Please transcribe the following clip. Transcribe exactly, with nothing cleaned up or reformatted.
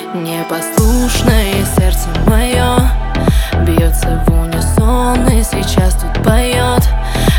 Непослушное сердце мое бьется в унисон и сейчас тут поет.